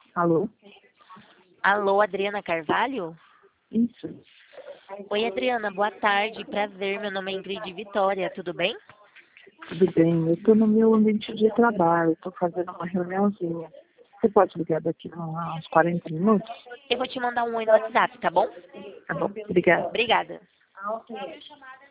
Alô? Alô, Adriana Carvalho? Isso. Oi, Adriana, boa tarde, prazer, meu nome é Ingrid Vitória, tudo bem? Tudo bem? Eu estou no meu ambiente de trabalho, estou fazendo uma reuniãozinha. Você pode ligar daqui a uns 40 minutos? Eu vou te mandar um oi no WhatsApp, tá bom? Tá bom? Obrigada. Obrigada.